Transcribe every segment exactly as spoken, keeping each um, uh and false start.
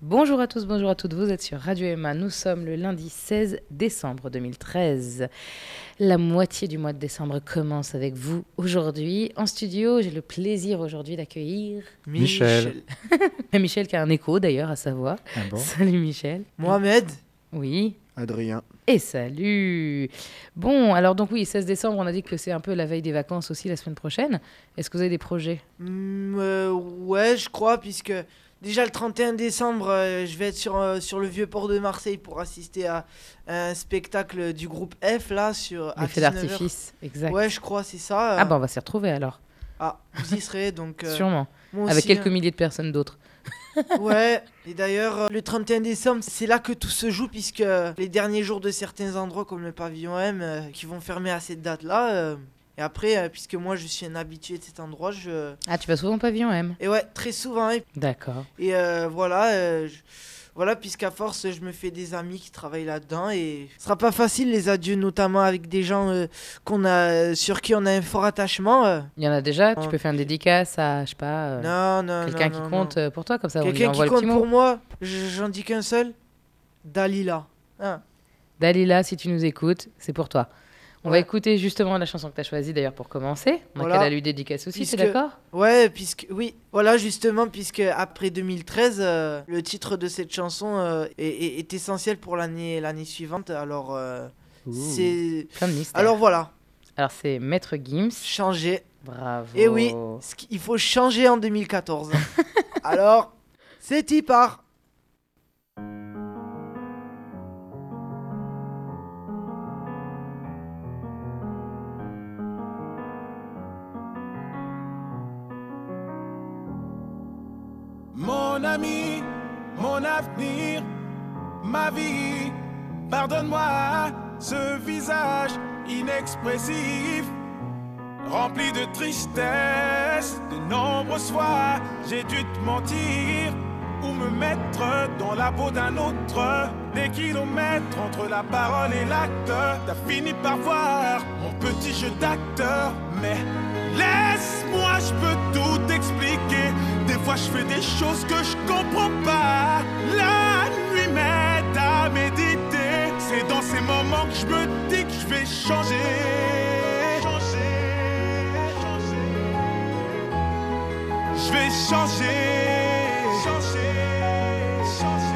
Bonjour à tous, bonjour à toutes, vous êtes sur Radio Emma, nous sommes le lundi seize décembre deux mille treize. La moitié du mois de décembre commence avec vous aujourd'hui. En studio, j'ai le plaisir aujourd'hui d'accueillir Michel. Michel qui a un écho d'ailleurs à sa voix. Ah bon? Salut Michel. Mohamed. Oui. Adrien. Et salut. Bon, alors donc oui, seize décembre, on a dit que c'est un peu la veille des vacances aussi la semaine prochaine. Est-ce que vous avez des projets? Mmh, euh, ouais, je crois, puisque déjà le trente et un décembre, euh, je vais être sur, euh, sur le vieux port de Marseille pour assister à, à un spectacle du groupe F, là, sur à Les feux dix-neuf heures. d'artifice, exact. Ouais, je crois, c'est ça. euh. Ah bah on va s'y retrouver alors. Ah, vous y serez, donc... euh, Sûrement. moi Avec aussi, quelques hein. milliers de personnes d'autres. Ouais, et d'ailleurs, euh, le trente et un décembre, c'est là que tout se joue, puisque les derniers jours de certains endroits, comme le pavillon M, euh, qui vont fermer à cette date-là... euh, Et après, euh, puisque moi je suis un habitué de cet endroit, je... Ah, tu vas souvent au pavillon M? Et ouais, très souvent. Et, D'accord. et euh, voilà, euh, je- voilà, puisqu'à force, je me fais des amis qui travaillent là-dedans. Et ce sera pas facile les adieux, notamment avec des gens euh, qu'on a, sur qui on a un fort attachement. euh. Il y en a déjà, tu Non. peux faire une dédicace à, je sais pas, euh, Non, non, quelqu'un non, qui non, compte non. euh, pour toi, comme ça on lui Quelqu'un qui envoie le compte petit mot. pour moi, j- j'en dis qu'un seul, Dalila. Hein. Dalila, si tu nous écoutes, c'est pour toi. On va Ouais. écouter justement la chanson que tu as choisie d'ailleurs pour commencer. On a Voilà. qu'à la lui dédicace aussi, Puisque- t'es d'accord? Ouais, puisque oui, voilà justement, puisque après deux mille treize, euh, le titre de cette chanson euh, est, est- est essentiel pour l'année l'année suivante. Alors, euh, c'est... Plein de mystères. Alors voilà, Alors c'est Maître Gims. changer. Bravo. Et oui, ce qu'il faut changer en deux mille quatorze. Alors, c'est y part. Mon ami, mon avenir, ma vie, pardonne-moi ce visage inexpressif, rempli de tristesse. De nombreuses fois, j'ai dû te mentir ou me mettre dans la peau d'un autre. Des kilomètres entre la parole et l'acte, t'as fini par voir mon petit jeu d'acteur. Mais laisse-moi, je peux tout expliquer. Des fois je fais des choses que je comprends pas. La nuit m'aide à méditer. C'est dans ces moments que je me dis que je vais changer. Changer, changer. Je vais changer. Changer, changer.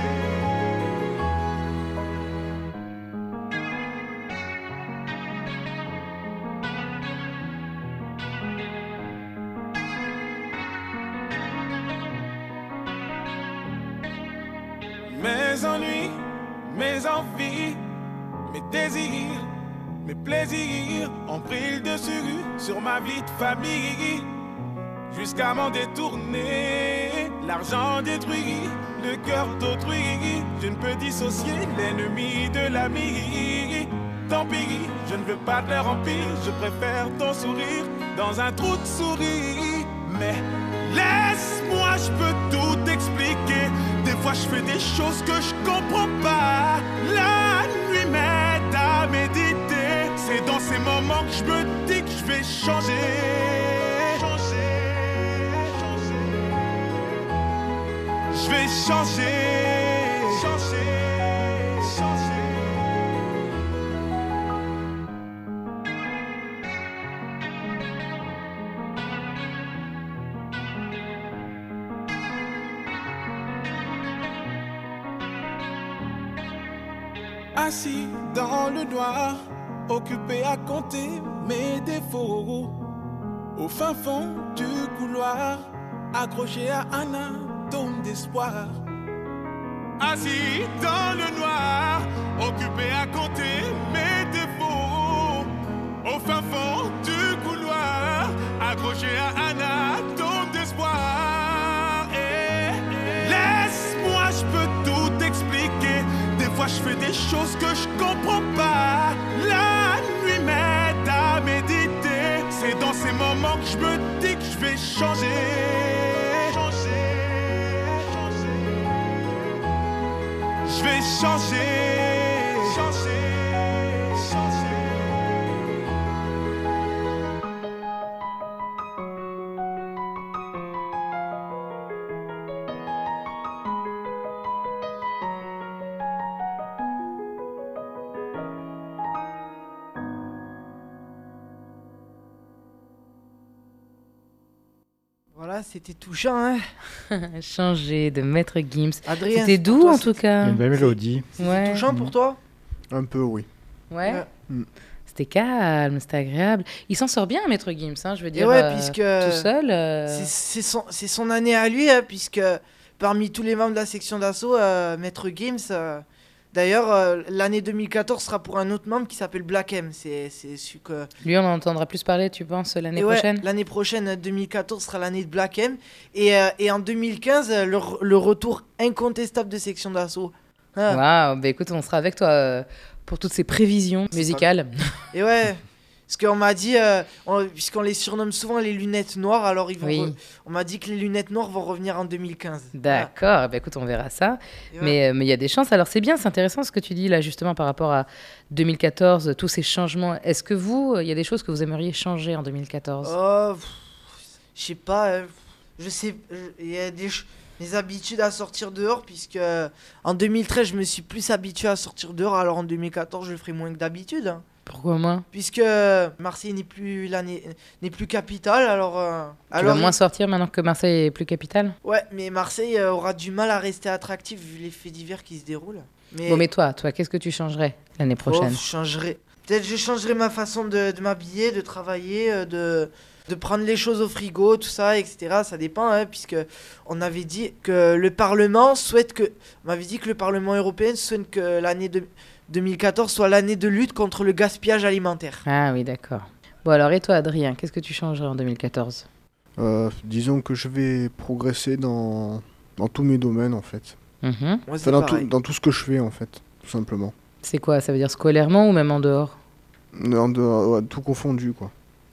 Mes ennuis, mes envies, mes désirs, mes plaisirs ont pris le dessus sur ma vie de famille. Jusqu'à m'en détourner, l'argent détruit le cœur d'autrui. Je ne peux dissocier l'ennemi de l'ami. Tant pis, je ne veux pas de leur empire. Je préfère ton sourire dans un trou de souris. Mais laisse-moi, je peux tout expliquer. Des fois je fais des choses que je comprends pas. La nuit m'aide à méditer. C'est dans ces moments que je me dis que je vais changer. Changer, changer. Je vais changer. Changer, changer. Assis dans le noir, occupé à compter mes défauts. Au fin fond du couloir, accroché à un atome d'espoir. Assis dans le noir, occupé à compter mes défauts. Au fin fond du couloir, accroché à un atome d'espoir. Et laisse-moi, je peux tout expliquer. Des fois je fais des choses que je comprends pas. La nuit m'aide à méditer. C'est dans ces moments que je me dis que je vais changer. Changer, changer. Je vais changer. Changer, changer. Ah, c'était touchant, hein. Changer de Maître Gims. Adrien, C'était c'est pour doux toi, en c'est- tout Il y cas. a une belle mélodie. C'était Ouais. touchant pour toi? Un peu, oui. Ouais. Ouais. Mm. C'était calme, c'était agréable. Il s'en sort bien, Maître Gims, hein, je veux Et dire. ouais, euh, puisque tout seul. euh, c'est c'est son, c'est son année à lui, hein, puisque parmi tous les membres de la section d'assaut, euh, Maître Gims, euh, d'ailleurs, euh, l'année deux mille quatorze sera pour un autre membre qui s'appelle Black M. C'est c'est celui que... Lui, on en entendra plus parler, tu penses, l'année Et ouais, prochaine? l'année prochaine, deux mille quatorze, sera l'année de Black M. Et, euh, et en deux mille quinze, euh, le, re- le retour incontestable de section d'assaut. Ah. Waouh, bah écoute, on sera avec toi euh, pour toutes ces prévisions musicales. Et ouais, parce qu'on m'a dit, euh, on- puisqu'on les surnomme souvent les lunettes noires, alors ils vont Oui. re- on m'a dit que les lunettes noires vont revenir en deux mille quinze. D'accord, bah écoute, on verra ça. Voilà. Et ouais. Mais euh, mais il y a des chances. Alors c'est bien, c'est intéressant ce que tu dis là, justement, par rapport à deux mille quatorze, tous ces changements. Est-ce que vous, il y a des choses que vous aimeriez changer en deux mille quatorze? Oh, pff, je sais pas, euh, je sais, je- il y a des, ch- des habitudes à sortir dehors, puisque euh, en deux mille treize, je me suis plus habitué à sortir dehors, alors en deux mille quatorze, je le ferai moins que d'habitude. hein. Pourquoi moins? Puisque euh, Marseille n'est plus, l'année- n'est plus capitale, alors... euh, Tu alors vas moins sortir maintenant que Marseille est plus capitale? Ouais, mais Marseille euh, aura du mal à rester attractif vu les faits divers qui se déroulent. Mais, Bon, mais toi, toi, qu'est-ce que tu changerais l'année prochaine? Oh, je changerai. Peut-être je changerai ma façon de, de m'habiller, de travailler, euh, de, de prendre les choses au frigo, tout ça, et cetera. Ça dépend, hein, puisque on avait dit que le Parlement souhaite que, on m'avait dit que le Parlement européen souhaite que l'année de, deux mille quatorze soit l'année de lutte contre le gaspillage alimentaire. Ah oui, d'accord. Bon alors, et toi, Adrien, qu'est-ce que tu changerais en deux mille quatorze? Euh, disons que je vais progresser dans, dans tous mes domaines, en fait. Mhm. Moi, c'est Enfin, dans, tout, pareil. dans tout ce que je fais, en fait, tout simplement. C'est quoi? Ça veut dire scolairement ou même en dehors? En dehors- ouais, tout confondu, quoi.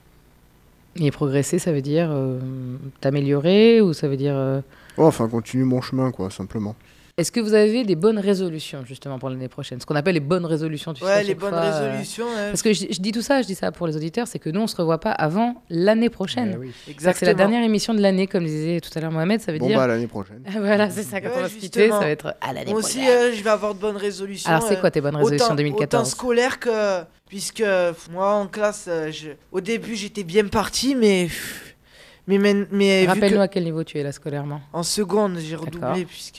Et progresser, ça veut dire euh, t'améliorer ou ça veut dire... euh, Ouais, enfin, continue mon chemin, quoi, simplement. Est-ce que vous avez des bonnes résolutions justement pour l'année prochaine? Ce qu'on appelle les bonnes résolutions, tu sais, à Ouais, les chaque bonnes fois, euh, résolutions. hein. Parce que je, je dis tout ça, je dis ça pour les auditeurs, c'est que nous, on se revoit pas avant l'année prochaine. Eh oui. C'est-à-dire que c'est la dernière émission de l'année, comme disait tout à l'heure Mohamed, ça veut Bon, dire... bah, à l'année prochaine. Voilà, c'est ça, quand Ouais, on va se quitter, justement. ça va être à l'année Moi aussi, prochaine. euh, je vais avoir de bonnes résolutions. Alors c'est euh, quoi tes bonnes résolutions autant, deux mille autant quatorze? scolaire que... Puisque pff, moi, en classe, euh, je- au début, j'étais bien parti, mais... pff, Mais, mais, mais vu Rappelle-nous que à quel niveau tu es là scolairement. en seconde, j'ai D'accord. redoublé, puisque...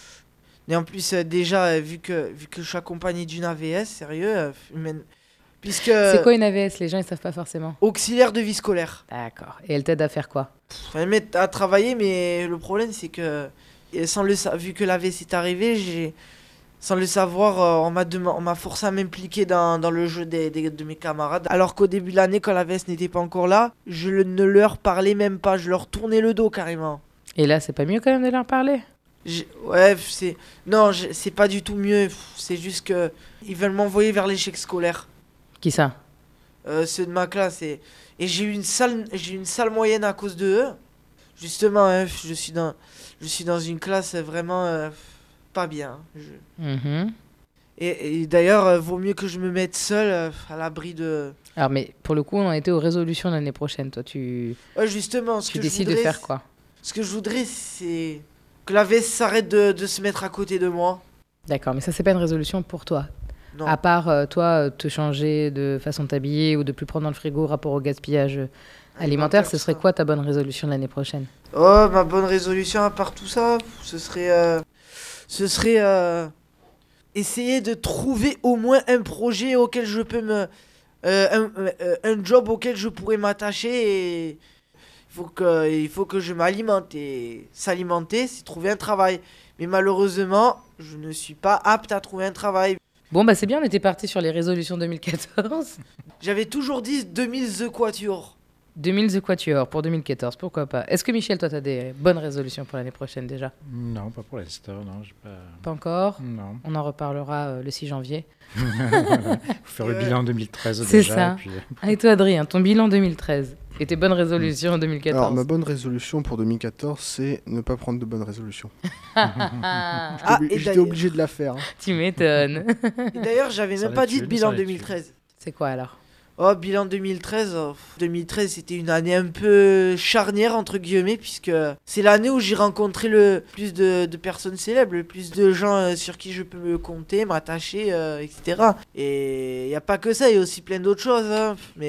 Et en plus, euh, déjà, euh, vu que, vu que je suis accompagné d'une A V S, sérieux, euh, humaine- puisque... C'est quoi une A V S? Les gens, ils savent pas forcément. Auxiliaire de vie scolaire. D'accord. Et elle t'aide à faire quoi? Enfin, elle m'aide à travailler, mais le problème, c'est que... et sans le sa- vu que l'A V S est arrivé, j'ai... Sans le savoir, euh, on m'a dema- on m'a forcé à m'impliquer dans, dans le jeu des, des- de mes camarades. Alors qu'au début de l'année, quand l'A V S n'était pas encore là, je le- ne leur parlais même pas. Je leur tournais le dos carrément. Et là, c'est pas mieux quand même de leur parler? J'ai- Ouais, c'est... Non, j'ai- c'est pas du tout mieux. C'est juste que... Ils veulent m'envoyer vers l'échec scolaire. Qui ça? Euh, ceux de ma classe. Et, et j'ai eu une sale, j'ai eu une sale moyenne à cause de eux. Justement, hein, je suis dans, je suis dans une classe vraiment euh, pas bien. Je- Mhm. Et, et d'ailleurs, euh, vaut mieux que je me mette seul euh, à l'abri de... Alors, mais pour le coup, on en était aux résolutions de l'année prochaine. Toi, tu, Ouais, justement, ce tu que je décides de voudrais, faire quoi? Ce que je voudrais, c'est que la V S s'arrête de, de se mettre à côté de moi. D'accord, mais ça, c'est pas une résolution pour toi. Non. À part, euh, toi, euh, te changer de façon de t'habiller ou de plus prendre dans le frigo rapport au gaspillage euh, alimentaire, ce tout serait ça. quoi ta bonne résolution de l'année prochaine? Oh, ma bonne résolution à part tout ça, ce serait... euh, ce serait... euh, essayer de trouver au moins un projet auquel je peux me... euh, un, euh, un job auquel je pourrais m'attacher et... Il faut que, il faut que je m'alimente et s'alimenter, c'est trouver un travail. Mais malheureusement, je ne suis pas apte à trouver un travail. Bon, bah c'est bien, on était parti sur les résolutions deux mille quatorze. J'avais toujours dit deux mille The Quatuor. deux mille The Quatuor pour deux mille quatorze, pourquoi pas? Est-ce que Michel, toi, tu as des bonnes résolutions pour l'année prochaine déjà? Non, pas pour l'instant, non. j'ai Pas... Pas encore? Non. On en reparlera euh, le six janvier. Faut faire le Ouais. bilan deux mille treize C'est déjà. ça. et puis- Ah, et toi, Adrien, ton bilan deux mille treize et tes bonnes résolutions en deux mille quatorze? Alors, ma bonne résolution pour deux mille quatorze, c'est ne pas prendre de bonnes résolutions. Ah, J'étais obli- et J'étais d'ailleurs- obligé de la faire. hein. tu m'étonnes. Et d'ailleurs, j'avais C'en même est pas dit une, de bilan c'en est deux mille treize. C'est quoi alors? Oh, bilan deux mille treize. oh, deux mille treize, c'était une année un peu charnière, entre guillemets, puisque c'est l'année où j'ai rencontré le plus de, de personnes célèbres, le plus de gens euh, sur qui je peux me compter, m'attacher, euh, et cetera. Et il n'y a pas que ça, il y a aussi plein d'autres choses. hein. Mais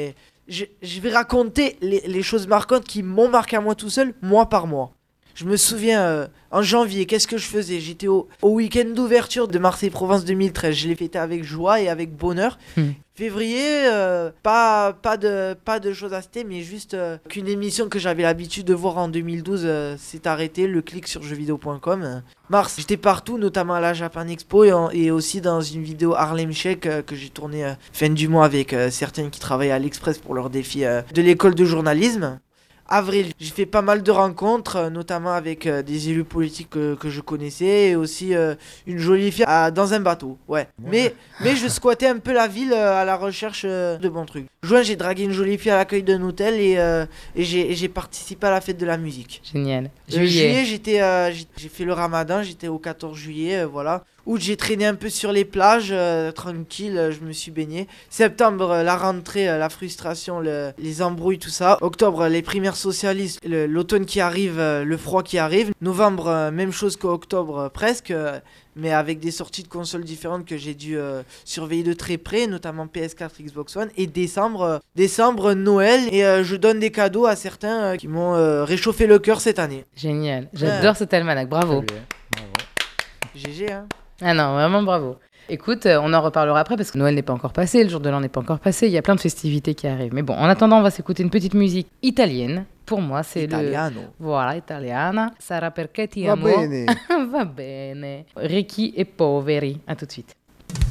je, je vais raconter les, les choses marquantes qui m'ont marqué à moi tout seul, mois par mois. Je me souviens, euh, en janvier, qu'est-ce que je faisais? J'étais au, au week-end d'ouverture de Marseille-Provence deux mille treize. Je l'ai fêté avec joie et avec bonheur. Mmh. Février, euh, pas, pas, de, pas de choses à citer, mais juste euh, qu'une émission que j'avais l'habitude de voir en deux mille douze euh, s'est arrêtée, le clic sur jeux vidéo point com. Mars, j'étais partout, notamment à la Japan Expo et, en, et aussi dans une vidéo Harlem Shake euh, que j'ai tournée euh, fin du mois avec euh, certaines qui travaillaient à l'Express pour leur défi euh, de l'école de journalisme. Avril, j'ai fait pas mal de rencontres, euh, notamment avec euh, des élus politiques que, que je connaissais et aussi euh, une jolie fille à- dans un bateau. Ouais. Ouais. Mais, mais je squattais un peu la ville euh, à la recherche euh, de bons trucs. Juin, j'ai dragué une jolie fille à l'accueil d'un hôtel et, euh, et j'ai et j'ai participé à la fête de la musique. Génial. Euh, Juillet. juillet, j'étais, euh, j'ai j'ai fait le ramadan, j'étais au quatorze juillet, euh, voilà. Août, j'ai traîné un peu sur les plages, euh, tranquille, euh, je me suis baigné. Septembre, euh, la rentrée, euh, la frustration, le- les embrouilles, tout ça. Octobre, les primaires socialistes, le- l'automne qui arrive, euh, le froid qui arrive. Novembre, euh, même chose qu'octobre, euh, presque, euh, mais avec des sorties de consoles différentes que j'ai dû euh, surveiller de très près, notamment P S quatre, Xbox One. Et décembre, euh, décembre, Noël, et euh, je donne des cadeaux à certains euh, qui m'ont euh, réchauffé le cœur cette année. Génial. J'adore cet almanach. Bravo. Très bien. Bravo. G G, hein. Ah non, vraiment bravo. Écoute, euh, on en reparlera après parce que Noël n'est pas encore passé, le jour de l'an n'est pas encore passé, il y a plein de festivités qui arrivent. Mais bon, en attendant, on va s'écouter une petite musique italienne. Pour moi, c'est le... Italiano. Voilà, italiana. Sarà perché ti Va amo. bene. Va bene. Ricchi e poveri. À tout de suite.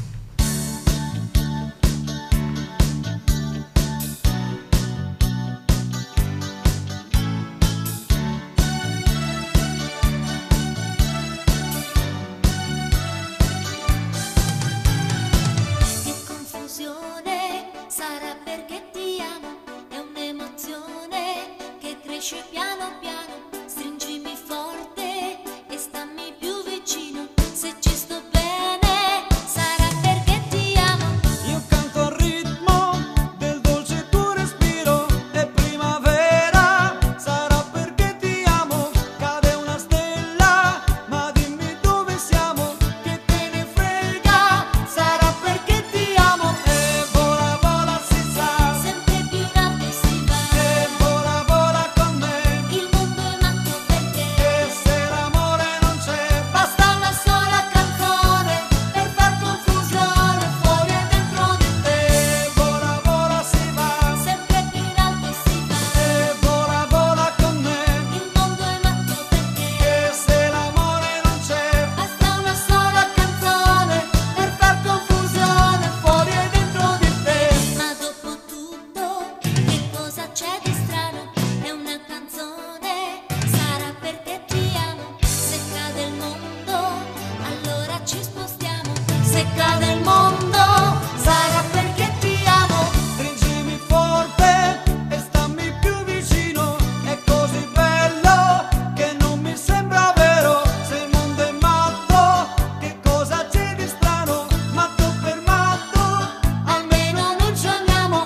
Che confusione sarà perché ti amo, è un'emozione che cresce piano piano, stringimi forte e stammi più vicino, se ci sto bene sarà perché ti amo. Io canto al ritmo del dolce tuo respiro, è primavera, sarà perché ti amo, cade una stella, ma dimmi dove siamo, che te ne frega, sarà perché ti amo, e vola vola si sa, Sempre più in alto si va, e vola vola con me, il mondo è matto perché e se l'amore non c'è, basta una sola canzone per far confusione fuori e dentro di te. e vola vola si va, Sempre più in alto si va, e vola vola con me, il mondo è matto perché e se l'amore non c'è, basta una sola canzone per far confusione fuori e dentro di te. Ma dopo tutto, che cosa c'è di strano? È una canzone, sarà perché ti amo. Se cade il mondo, allora ci spostiamo. Se cade il mondo, sarà perché ti amo. stringimi forte e stammi più vicino, è così bello che non mi sembra vero, se il mondo è matto, che cosa c'è di strano, matto per matto, Almeno non ci amiamo.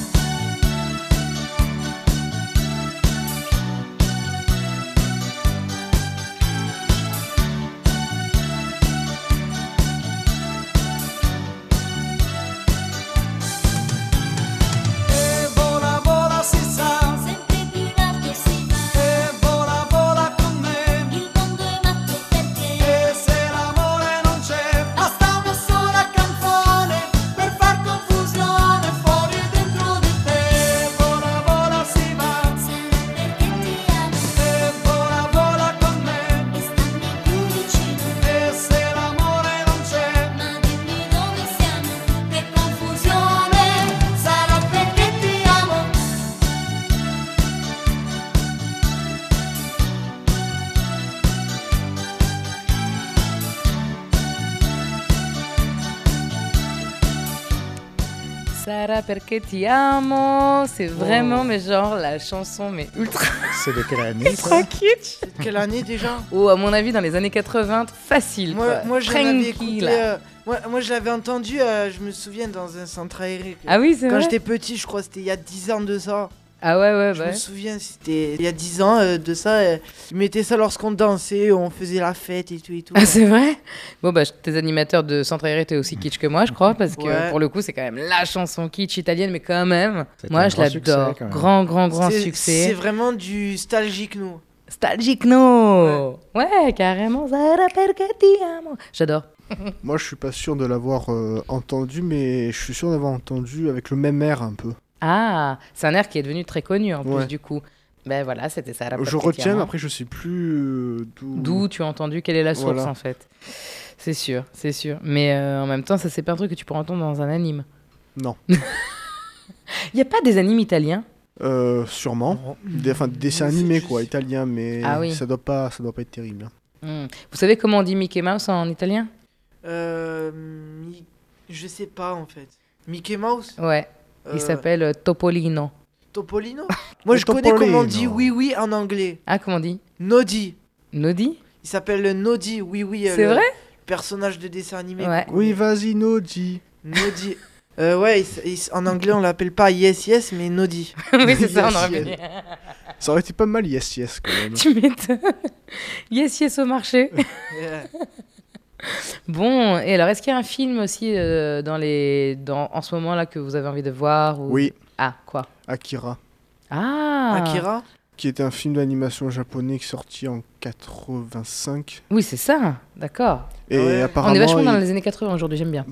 e vola vola si sa, Sempre più in alto si va, e vola vola con me, il mondo è matto perché e se l'amore non c'è, basta una sola canzone per far confusione fuori e dentro di te. e vola vola si va, Sarà perché ti amo e vola vola con me, e stammi più vicino. e se l'amore non c'è, Ma dimmi dove siamo, che confusione, sarà perché ti amo. Sarà perché ti amo. C'est vraiment, mais genre, la chanson, mais ultra, C'est de quelle année ça ultra kitsch. Quelle année déjà? Ou à mon avis, dans les années quatre-vingts, facile. Moi, quoi. moi je l'avais écouté. Tranquille. euh, moi, moi, je l'avais entendu, euh, je me souviens, dans un centre aéré. Ah oui, c'est Quand vrai. j'étais petit, je crois que c'était il y a dix ans de ça. Ah ouais, ouais, Je ouais. me souviens, c'était il y a dix ans euh, de ça. euh, ils mettaient ça lorsqu'on dansait, on faisait la fête et tout et tout. Ah, c'est vrai? Bon, bah, tes animateurs de Centre Aéré étaient aussi kitsch que moi, je crois, parce que Ouais. pour le coup, c'est quand même la chanson kitsch italienne, mais quand même, C'est moi, un je grand succès, l'adore. quand même. Grand, grand, grand C'est- succès. C'est vraiment du nostalgique, nous. Nostalgique, no! Ouais, carrément. Zara perché ti amo. J'adore. Moi, je suis pas sûr de l'avoir euh, entendu, mais je suis sûr d'avoir entendu avec le même air un peu. Ah, c'est un air qui est devenu très connu en plus, Ouais. du coup. Ben voilà, c'était ça. Je retiens, mais après, je sais plus euh, d'où. D'où tu as entendu, quelle est la source Voilà. en fait. C'est sûr, c'est sûr. Mais euh, en même temps, ça, c'est pas un truc que tu pourras entendre dans un anime. Non. Il n'y a pas des animes italiens? Euh, sûrement. Des, enfin, des dessins C'est animés, juste- quoi, italiens, mais Ah oui. ça doit pas, ça doit pas être terrible. hein. Hmm. Vous savez comment on dit Mickey Mouse en italien? Euh, Mi- Je sais pas en fait. Mickey Mouse Ouais, il Euh, s'appelle euh, Topolino. Topolino Moi je connais comment on dit Topolino. oui oui en anglais. Ah, comment on dit? Noddy. Nodi? Il s'appelle le Noddy, oui oui. euh, C'est le vrai? personnage de dessin animé. Ouais. qu'on Oui, connaît. vas-y, Nodi. Noddy. Euh, ouais, il s- il s- en anglais on l'appelle pas Yes Yes mais Noddy. Oui, c'est ça, on Yes, aurait pu yes. dire. Ça aurait été pas mal, yes, yes, quand même. Tu m'étonnes. Yes, yes au marché. Euh, Bon, et alors, est-ce qu'il y a un film aussi euh, dans les... dans... en ce moment là que vous avez envie de voir ou... Oui, Ah, quoi? Akira, Ah! Akira qui était un film d'animation japonais qui est sorti en quatre-vingt-cinq. Oui, c'est ça, d'accord. Et Ah ouais. apparemment, On est vachement dans il, les années quatre-vingts aujourd'hui, j'aime bien.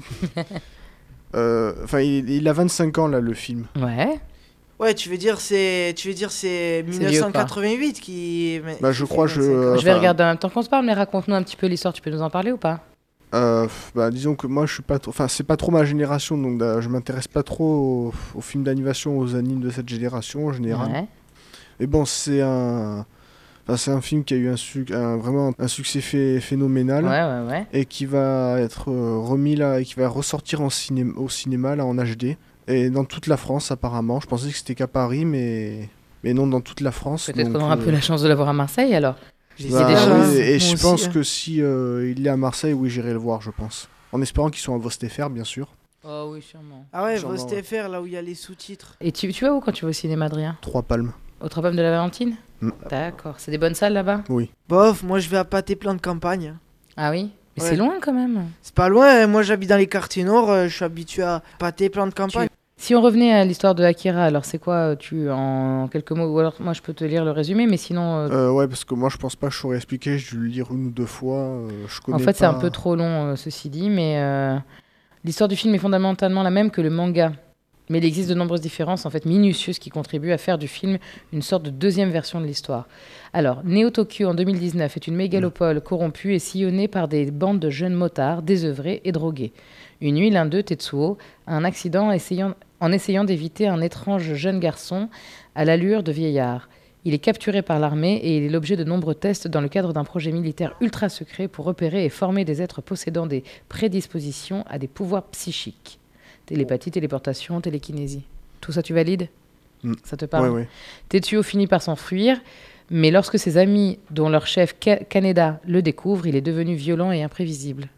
euh, enfin, il, il a vingt-cinq ans là, le film. Ouais. Ouais, tu veux dire c'est tu veux dire c'est vieux, mille neuf cent quatre-vingt-huit qui mais- Bah, je qui crois, fait je- vingt-cinq ans. Euh, Je vais enfin- regarder en même temps qu'on se parle, mais raconte-nous un petit peu l'histoire. Tu peux nous en parler ou pas? Euh, f- bah, disons que moi, je suis pas trop. Enfin, c'est pas trop ma génération, donc euh, je m'intéresse pas trop aux, aux films d'animation, aux animes de cette génération en général. Ouais. Et bon, c'est un. Enfin, c'est un film qui a eu un, suc- un- vraiment un succès phé- phénoménal. Ouais, ouais, ouais. Et qui va être euh, remis là, et qui va ressortir en ciné- au cinéma là en H D et dans toute la France apparemment. Je pensais que c'était qu'à Paris, mais mais non, dans toute la France. Peut-être donc, qu'on aura un euh, peu la chance de l'avoir à Marseille alors. J'ai bah, des déjà- chances. oui, et moi je aussi, pense hein. que si euh, il est à Marseille, oui, j'irai le voir, je pense. En espérant qu'ils soient en Vostéfer, bien sûr. Oh oui, sûrement. Ah ouais, Sûrement, Vost F R là où il y a les sous-titres. Et tu, tu vas où quand tu vas au cinéma, Adrien? Trois palmes. Au Trois Pommes de la Valentine? Mm. D'accord. C'est des bonnes salles là-bas? Oui. Bof, moi je vais à Pâté Plan de Campagne. Ah oui? Mais Ouais. c'est loin quand même. C'est pas loin, hein, moi j'habite dans les quartiers nord, euh, je suis habitué à Pâté Plan de Campagne. Si on revenait à l'histoire de Akira, alors c'est quoi, euh, tu en quelques mots, ou alors moi je peux te lire le résumé, mais sinon, euh, Euh, ouais, parce que moi je pense pas que je saurais expliquer. J'ai dû le lire une ou deux fois. euh, je connais en fait c'est un pas- peu trop long, euh, ceci dit, mais euh, l'histoire du film est fondamentalement la même que le manga. Mais il existe de nombreuses différences, en fait minutieuses, qui contribuent à faire du film une sorte de deuxième version de l'histoire. Alors, Neo-Tokyo en deux mille dix-neuf est une mégalopole corrompue et sillonnée par des bandes de jeunes motards désœuvrés et drogués. Une nuit, l'un d'eux, Tetsuo, a un accident essayant- en essayant d'éviter un étrange jeune garçon à l'allure de vieillard. Il est capturé par l'armée et il est l'objet de nombreux tests dans le cadre d'un projet militaire ultra secret pour repérer et former des êtres possédant des prédispositions à des pouvoirs psychiques. Télépathie, téléportation, télékinésie. Tout ça, tu valides? Mm. Ça te parle? Ouais, ouais. Tetsuo finit par s'enfuir, mais lorsque ses amis, dont leur chef Ka- Kaneda, le découvrent, il est devenu violent et imprévisible.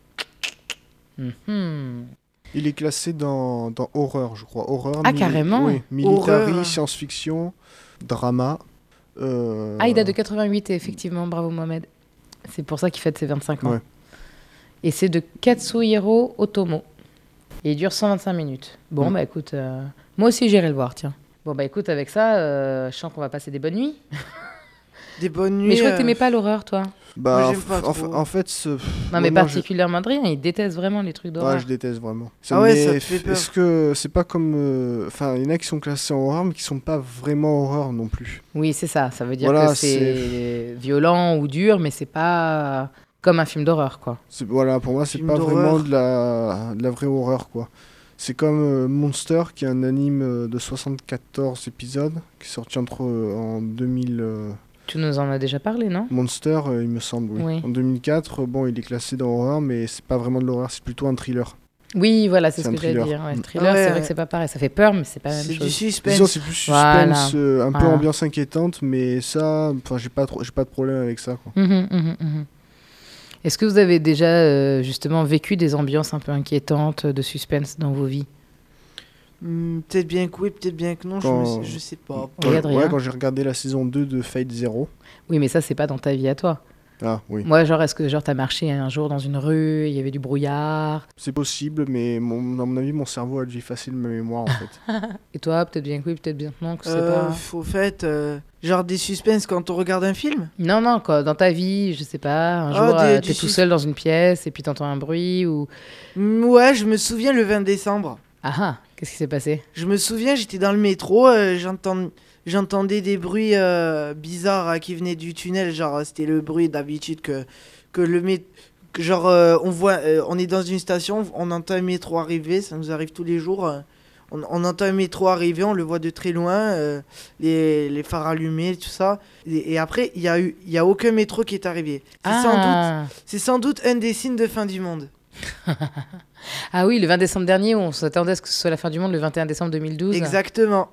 Mhm. Il est classé dans, dans horreur, je crois. Horreur. Ah, mili- carrément. Oui, military, Horreur. science-fiction, drama. euh, Ah, il date de quatre-vingt-huit, effectivement, bravo Mohamed. C'est pour ça qu'il fête ses vingt-cinq ans. Ouais. Et c'est de Katsuhiro Otomo. Et il dure cent vingt-cinq minutes. Bon, Mm. bah écoute, euh, moi aussi j'irai le voir, tiens. Bon, bah écoute, avec ça, euh, je sens qu'on va passer des bonnes nuits. Des bonnes nuits. Mais je crois que euh, t'aimais pas l'horreur, toi. Bah, Moi, j'aime en, pas en- trop. en fait, ce... Non, Ouais, mais moi, je- particulièrement Adrien, il déteste vraiment les trucs d'horreur. Ouais, je déteste vraiment. Ah ouais, mais ça te fait peur. Est-ce que c'est pas comme. euh, Enfin, il y en a qui sont classés en horreur, mais qui sont pas vraiment horreur non plus. Oui, c'est ça. Ça veut dire Voilà, que c'est violent ou dur, mais c'est pas comme un film d'horreur, quoi. C'est- Voilà, pour moi, c'est Film pas d'horreur. vraiment de la... de la vraie horreur, quoi. C'est comme euh, Monster, qui est un anime euh, de soixante-quatorze épisodes, qui est sorti entre euh, en deux mille. euh, Tu nous en as déjà parlé, non? Monster, euh, il me semble, oui. Oui. En deux mille quatre, euh, bon, il est classé dans horreur, mais c'est pas vraiment de l'horreur, c'est plutôt un thriller. Oui, voilà, c'est C'est ce un que j'allais thriller. dire. Ouais, Mm. thriller, Ouais, c'est vrai ouais. que c'est pas pareil. Ça fait peur, mais c'est pas la même C'est du chose. suspense. Disons, c'est plus suspense, Voilà. euh, un peu Voilà. ambiance inquiétante, mais ça, enfin, j'ai pas trop, j'ai pas de problème avec ça, quoi. Mhm, mhm, mhm. Est-ce que vous avez déjà euh, justement vécu des ambiances un peu inquiétantes de suspense dans vos vies? Hmm, peut-être bien que oui, peut-être bien que non, je, me Quand- sais- je sais pas. Quand, Oui, Adrien. ouais, quand j'ai regardé la saison deux de Fate Zero. Oui, mais ça, c'est pas dans ta vie à toi. Ah oui, Moi, genre, est-ce que genre t'as marché un jour dans une rue, il y avait du brouillard, c'est possible, mais mon, à mon avis, mon cerveau a dû effacer de ma mémoire en fait. et toi, peut-être bien que oui, peut-être bien que non, que c'est Euh, pas. Au fait, euh, genre des suspens quand on regarde un film. Non, non, quoi, dans ta vie, je sais pas, un Ah, jour, des- euh, du t'es tout sus- seul dans une pièce et puis t'entends un bruit ou. Hmm, ouais, je me souviens le vingt décembre. Ah ah, qu'est-ce qui s'est passé? Je me souvien, j'étais dans le métro, euh, j'entends- j'entendais des bruits euh, bizarres euh, qui venaient du tunnel. Genre, euh, c'était le bruit d'habitude que, que le métro. Genre, euh, on voit, euh, on est dans une station, on entend un métro arriver, ça nous arrive tous les jours. euh, on, on entend un métro arriver, on le voit de très loin, euh, les, les phares allumés, tout ça. Et, et après, il n'y a, eu- il y a aucun métro qui est arrivé. C'est sans doute, Ah. c'est sans doute un des signes de fin du monde. Ah oui, le vingt décembre dernier, on s'attendait à ce que ce soit la fin du monde, le vingt et un décembre deux mille douze. Exactement.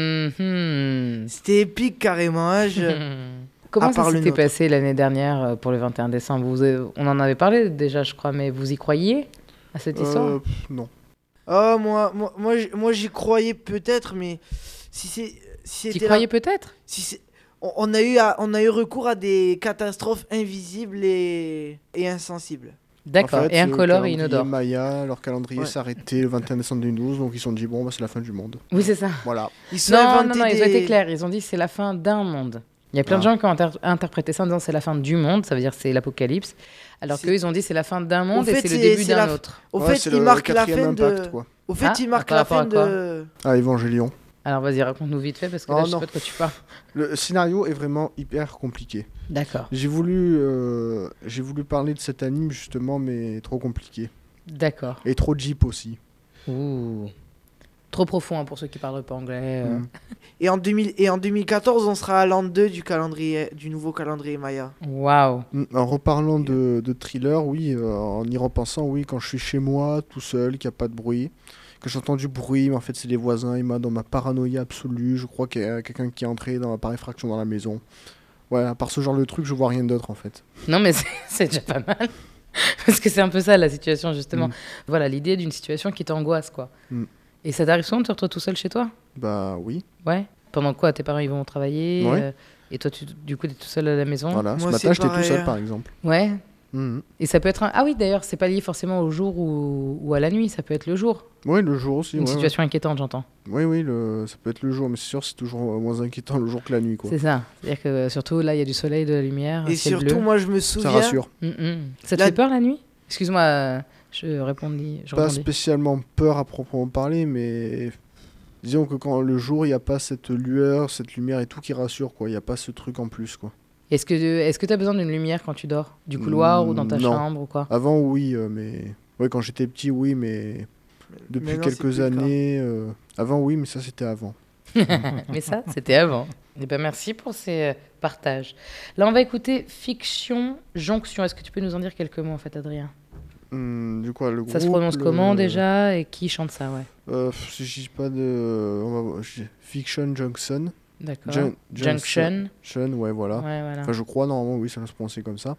Mhm. C'était épique carrément. hein, je- Comment À ça part le s'était nôtre. passé l'année dernière euh, pour le vingt et un décembre? Vous, avez- On en avait parlé déjà, je crois, mais vous y croyez à cette histoire? Euh, pff, non. Oh, moi, moi, moi, j- moi j'y croyais peut-être, mais si c'est. Si Tu c'était croyais la- peut-être? si c'est- on, on a eu à- on a eu recours à des catastrophes invisibles et, et insensibles. D'accord, En fait, et le incolore et calendrier inodore. Maya, leur calendrier Ouais. s'arrêtait le vingt et un décembre deux mille douze, donc ils se sont dit bon, bah, c'est la fin du monde. Oui, c'est ça. Voilà. Ils se sont Non, non, inventés non, ils ont des- été clairs. Ils ont dit c'est la fin d'un monde. Il y a plein de Ah. gens qui ont inter- interprété ça en disant c'est la fin du monde, ça veut dire c'est l'apocalypse. Alors C'est- qu'eux, ils ont dit c'est la fin d'un monde et fait, c'est le c'est- début c'est d'un la- autre. Au Ouais, fait, c'est ils le marquent la quatrième fin impact, de. quoi. Au fait, Ah, ils marquent par la rapport fin à quoi de. Ah, Évangélion. Alors vas-y, raconte-nous vite fait parce que Oh, là, je sais non. pas de quoi tu parles. Le scénario est vraiment hyper compliqué. D'accord, J'ai voulu, euh, j'ai voulu parler de cet anime justement, mais trop compliqué. d'accord. Et trop Jeep aussi. Ouh. Trop profond hein, pour ceux qui parlent pas anglais. euh. Mm. Et en, deux mille, et en deux mille quatorze, on sera à l'an deux du, calendrier, du nouveau calendrier Maya. Waouh. Mm. En reparlant de, de thriller, oui, euh, en y repensant, oui, quand je suis chez moi, tout seul, qu'il n'y a pas de bruit, que j'entends du bruit, mais en fait c'est les voisins, et moi, dans ma paranoïa absolue, je crois qu'il y a quelqu'un qui est entré dans, par effraction dans la maison. Ouais, à part ce genre de truc, je vois rien d'autre en fait. Non, mais c'est c'est déjà pas mal. Parce que c'est un peu ça la situation, justement. Mm. Voilà, l'idée d'une situation qui t'angoisse, quoi. Mm. Et ça t'arrive souvent de te retrouver tout seul chez toi? Bah oui, Ouais. Pendant quoi tes parents ils vont travailler Ouais. euh, et toi tu, du coup t'es tout seul à la maison. voilà. Ce Moi, matin, c'est j'étais tout pareil, seul hein. par exemple. Ouais. Mhm. Et ça peut être un... ah oui d'ailleurs c'est pas lié forcément au jour ou, ou à la nuit, ça peut être le jour. Oui, le jour aussi. Une ouais, situation inquiétante j'entends. ouais. Oui, oui, le... ça peut être le jour, mais c'est sûr, c'est toujours euh, moins inquiétant le jour que la nuit, quoi. C'est ça. C'est-à-dire que euh, surtout là il y a du soleil, de la lumière, Et ciel surtout, bleu. moi, je me Ça souviens. rassure. Mm, mm. Ça te La- fait peur la nuit? Excuse-moi, euh, je répondis. Je Pas rebondis. spécialement peur à proprement parler, mais disons que quand le jour, il n'y a pas cette lueur, cette lumière et tout qui rassure, quoi. Il n'y a pas ce truc en plus, quoi. Est-ce que est-ce que t'as besoin d'une lumière quand tu dors? Du couloir ou dans ta Non. chambre ou quoi? Avant, oui, euh, mais... Ouais, quand j'étais petit, oui, mais depuis Maintenant, c'est plus quelques le cas. années... euh, Avant, oui, mais ça, c'était avant. Mais ça, c'était avant. Eh ben, merci pour ces euh, partages. Là, on va écouter Fiction Jonction. Est-ce que tu peux nous en dire quelques mots, en fait, Adrien? Hum, du coup, le Ça se groupe, prononce le- comment déjà et qui chante ça, ouais. euh, Si je dis pas de... on va voir, je dis Fiction Junction. D'accord. Jun- Junction. Junction, ouais, voilà. Ouais, voilà. Enfin, je crois, normalement, oui, ça doit se prononcer comme ça.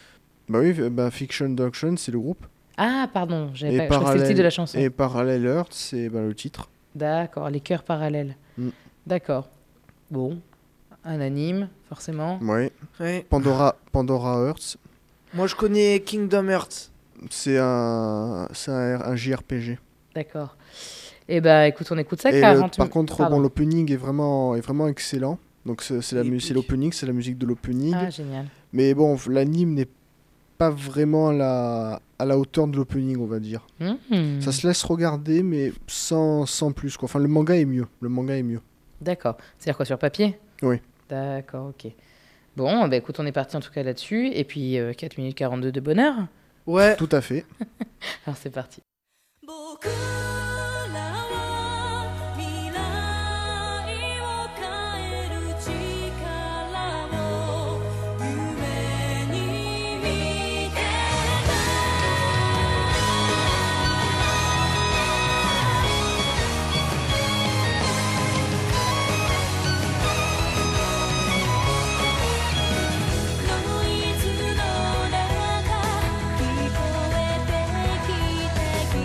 Bah oui, euh, bah, Fiction Junction, c'est le groupe. Ah, pardon, j'avais Et pas... je crois que c'était le titre de la chanson. Et Parallel Earth, c'est bah, le titre. D'accord, les cœurs parallèles. Mm. D'accord. Bon, un anime, forcément. Ouais. Ouais. Pandora, Pandora Earth, Moi, je connais Kingdom Hearts. c'est un, c'est un, un J R P G. D'accord. Eh ben, écoute, on écoute ça, Et le- quarante par contre, Pardon. bon, l'opening est vraiment, est vraiment excellent. Donc c'est c'est la mu- Épique. c'est l'opening, c'est la musique de l'opening. Ah, génial. Mais bon, l'anime n'est pas vraiment à la, à la hauteur de l'opening, on va dire. Mhm. Ça se laisse regarder, mais sans, sans plus, quoi. Enfin, le manga est mieux. Le manga est mieux. D'accord. C'est-à-dire quoi, sur papier? Oui. D'accord, ok. Bon, bah écoute, on est parti en tout cas là-dessus. Et puis, euh, quatre minutes quarante-deux de bonheur. Ouais. Tout à fait. Alors, c'est parti. 僕らは未来を変える力を夢に見てノイズの中聞こえてきてく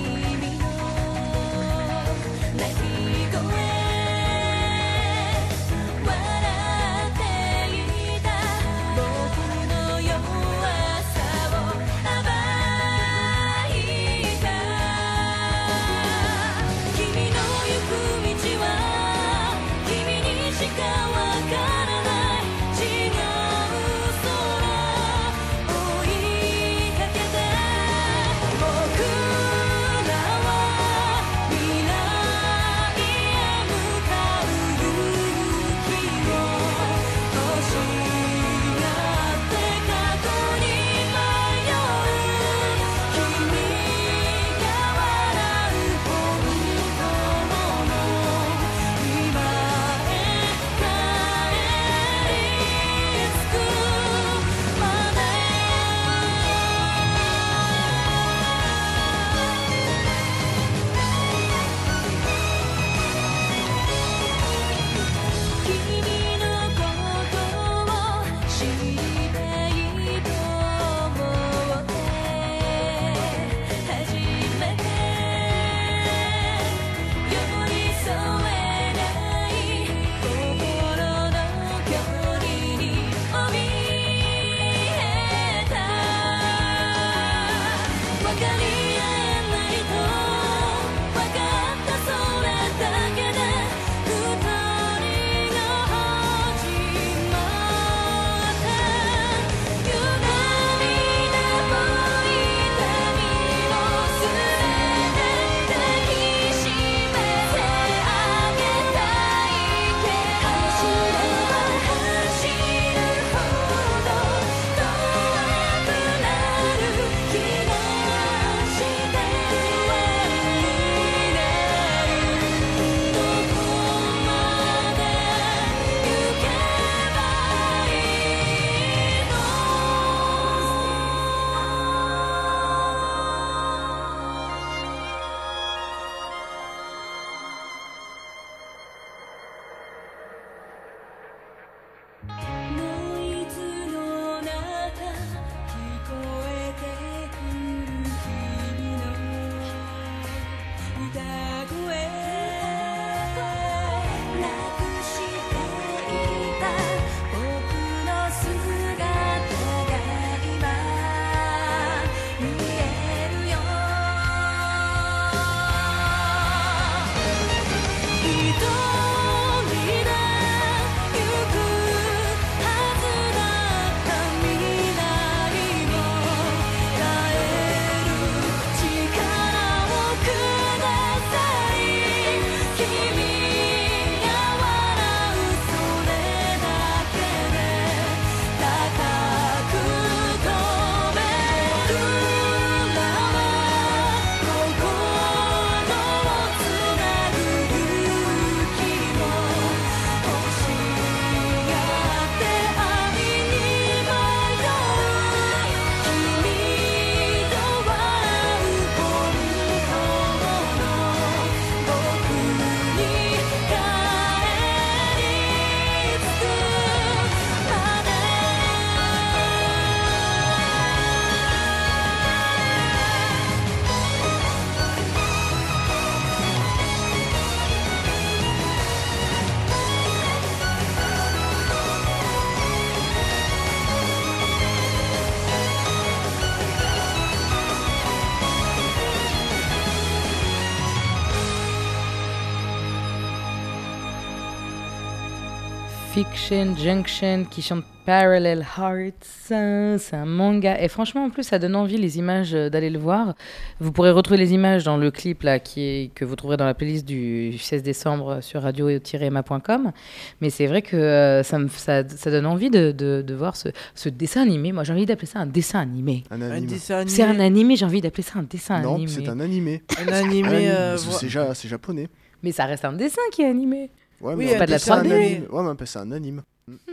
Fiction Junction qui chante Parallel Hearts, c'est un manga et franchement en plus ça donne envie les images euh, d'aller le voir. Vous pourrez retrouver les images dans le clip là qui est, que vous trouverez dans la playlist du seize décembre sur radio tiret emma point com. Mais c'est vrai que euh, ça, me, ça, ça donne envie de, de, de voir ce, ce dessin animé. Moi j'ai envie d'appeler ça un dessin animé. Un Un anime. dessin animé. C'est un animé, j'ai envie d'appeler ça un dessin Non, animé. c'est un animé. Un animé. Un anime, euh, parce que vo- c'est ja- c'est japonais. Mais ça reste un dessin qui est animé. Ouais, Oui, mais un on pas de la appelle ça un dessin animé. anime. Ouais, mais on appelle ça un anime.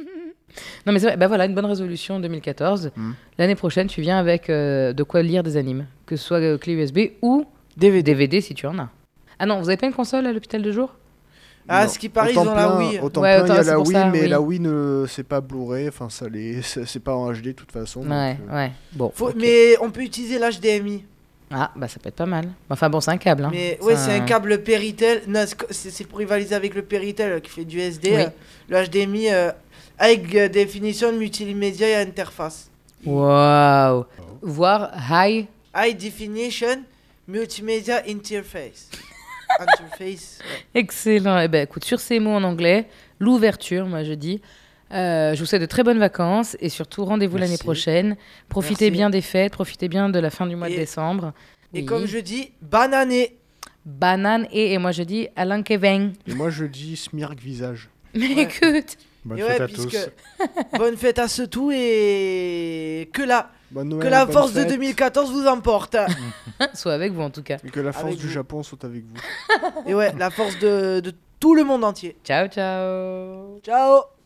Non mais c'est vrai, bah voilà, une bonne résolution deux mille quatorze. Mm. L'année prochaine, tu viens avec euh, de quoi lire des animes, que ce soit euh, clé U S B ou D V D. D V D si tu en as. Ah non, vous avez pas une console à l'hôpital de jour? Ah, Non. ce qui paraît, ils Autant ont la plein- Wii. Autant Ouais, plein, autant- il y a c'est la pour Wii, ça, mais oui. la Wii, ne, c'est pas Blu-ray, enfin, ça l'est- c'est c'est pas en H D de toute façon. donc, Ouais, euh, ouais. Bon. Faut- ok. Mais on peut utiliser l'H D M I. Ah, bah ça peut être pas mal. Enfin bon, c'est un câble. Hein. Mais ouais, c'est un câble Péritel. Non, c'est co- c'est c'est pour rivaliser avec le Péritel euh, qui fait du S D. Oui. euh, Le H D M I euh, avec euh, définition multimédia et interface. Waouh. Voir high. High Definition Multimedia Interface. Interface. ouais. Excellent. Eh ben écoute, sur ces mots en anglais, l'ouverture, moi je dis. Euh, je vous souhaite de très bonnes vacances et surtout rendez-vous Merci. l'année prochaine. Profitez Merci. bien des fêtes, profitez bien de la fin du mois de Et- décembre. Et Oui. comme je dis, banané. Banane et, et moi je dis Alain Kevin. Et moi, je dis smirk visage. Mais Ouais. écoute, Bonne Et fête ouais, à puisque- tous. Bonne fête à ce tout et que la, Bonne Noël, que la bonne force de fête. deux mille quatorze vous emporte. soit avec vous en tout cas. Et que la force Avec du vous. Japon soit avec vous. Et ouais, la force de, de tout le monde entier. Ciao, ciao. Ciao.